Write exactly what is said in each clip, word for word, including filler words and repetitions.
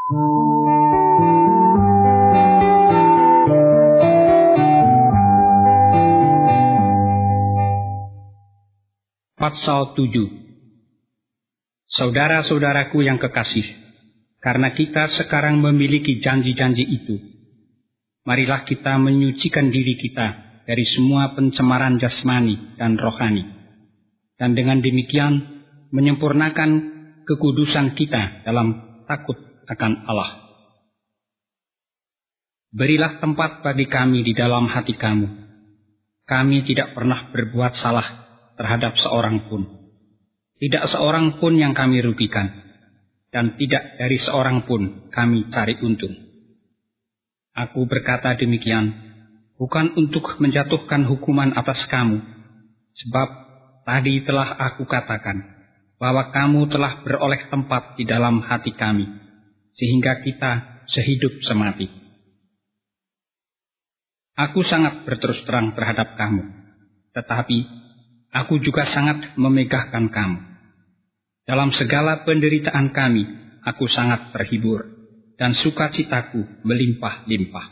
Pasal tujuh. Saudara-saudaraku yang kekasih, karena kita sekarang memiliki janji-janji itu, marilah kita menyucikan diri kita dari semua pencemaran jasmani dan rohani, dan dengan demikian menyempurnakan kekudusan kita dalam takut akan Allah. Berilah tempat bagi kami di dalam hati kamu. Kami tidak pernah berbuat salah terhadap seorang pun. Tidak seorang pun yang kami rugikan, dan tidak dari seorang pun kami cari untung. Aku berkata demikian, bukan untuk menjatuhkan hukuman atas kamu, sebab tadi telah aku katakan, bahwa kamu telah beroleh tempat di dalam hati kami, sehingga kita sehidup semati. Aku sangat berterus terang terhadap kamu, tetapi aku juga sangat memegahkan kamu. Dalam segala penderitaan kami, aku sangat terhibur, dan sukacitaku melimpah-limpah.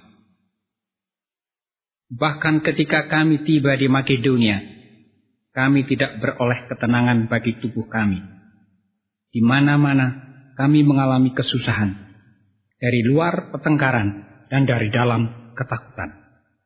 Bahkan ketika kami tiba di Makedonia, kami tidak beroleh ketenangan bagi tubuh kami. Di mana-mana kami mengalami kesusahan, dari luar pertengkaran dan dari dalam ketakutan.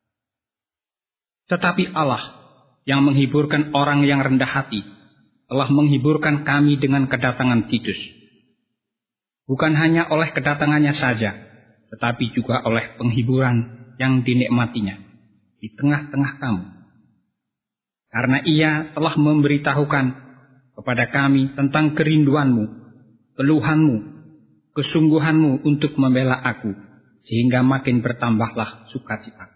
Tetapi Allah yang menghiburkan orang yang rendah hati, telah menghiburkan kami dengan kedatangan Titus. Bukan hanya oleh kedatangannya saja, tetapi juga oleh penghiburan yang dinikmatinya di tengah-tengah kamu. Karena ia telah memberitahukan kepada kami tentang kerinduanmu, keluhanmu, kesungguhanmu untuk membela aku, sehingga makin bertambahlah sukacita.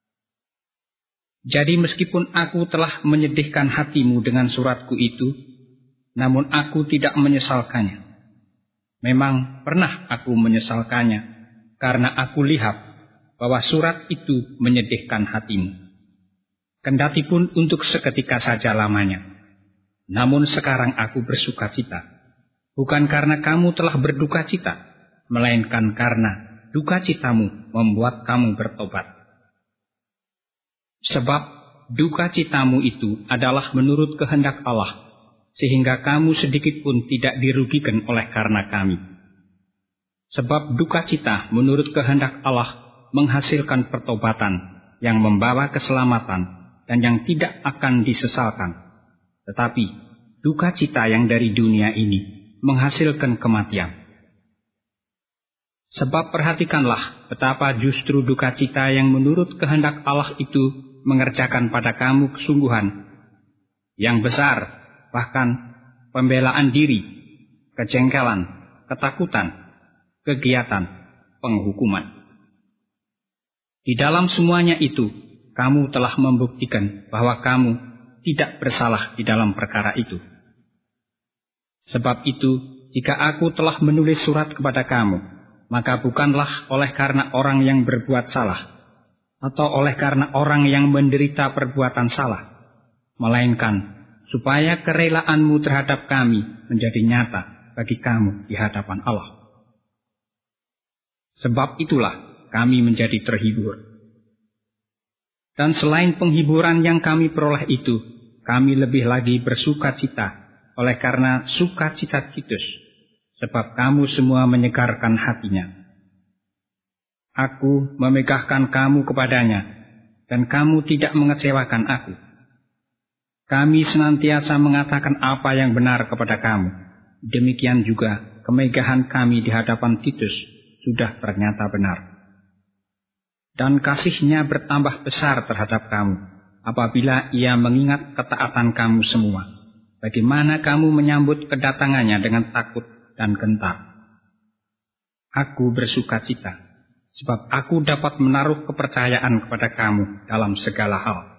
Jadi meskipun aku telah menyedihkan hatimu dengan suratku itu, namun aku tidak menyesalkannya. Memang pernah aku menyesalkannya, karena aku lihat bahwa surat itu menyedihkan hatimu. Kendatipun untuk seketika saja lamanya. Namun sekarang aku bersuka cita, bukan karena kamu telah berduka cita, melainkan karena duka citamu membuat kamu bertobat. Sebab duka citamu itu adalah menurut kehendak Allah, sehingga kamu sedikit pun tidak dirugikan oleh karena kami. Sebab duka cita menurut kehendak Allah menghasilkan pertobatan yang membawa keselamatan dan yang tidak akan disesalkan. Tetapi duka cita yang dari dunia ini menghasilkan kematian. Sebab perhatikanlah betapa justru duka cita yang menurut kehendak Allah itu mengerjakan pada kamu kesungguhan yang besar, bahkan pembelaan diri, kejengkelan, ketakutan, kegiatan, penghukuman. Di dalam semuanya itu, kamu telah membuktikan bahwa kamu tidak bersalah di dalam perkara itu. Sebab itu, jika aku telah menulis surat kepada kamu, maka bukanlah oleh karena orang yang berbuat salah, atau oleh karena orang yang menderita perbuatan salah, melainkan supaya kerelaanmu terhadap kami menjadi nyata bagi kamu di hadapan Allah. Sebab itulah kami menjadi terhibur. Dan selain penghiburan yang kami peroleh itu, kami lebih lagi bersuka cita oleh karena sukacita Titus, sebab kamu semua menyegarkan hatinya. Aku memegahkan kamu kepadanya, dan kamu tidak mengecewakan aku. Kami senantiasa mengatakan apa yang benar kepada kamu. Demikian juga kemegahan kami di hadapan Titus sudah ternyata benar. Dan kasihnya bertambah besar terhadap kamu, apabila ia mengingat ketaatan kamu semua, bagaimana kamu menyambut kedatangannya dengan takut dan gentar. Aku bersuka cita, sebab aku dapat menaruh kepercayaan kepada kamu dalam segala hal.